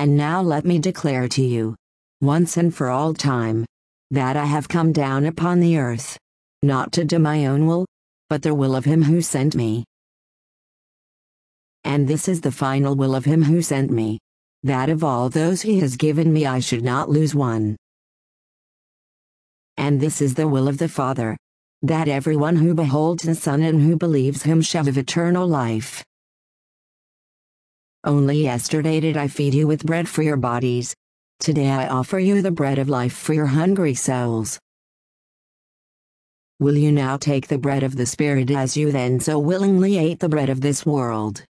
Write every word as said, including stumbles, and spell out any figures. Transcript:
And now let me declare to you, once and for all time, that I have come down upon the earth, not to do my own will, but the will of him who sent me. And this is the final will of him who sent me, that of all those he has given me I should not lose one. And this is the will of the Father, that everyone who beholds the Son and who believes him shall have eternal life. Only yesterday did I feed you with bread for your bodies. Today I offer you the bread of life for your hungry souls. Will you now take the bread of the Spirit as you then so willingly ate the bread of this world?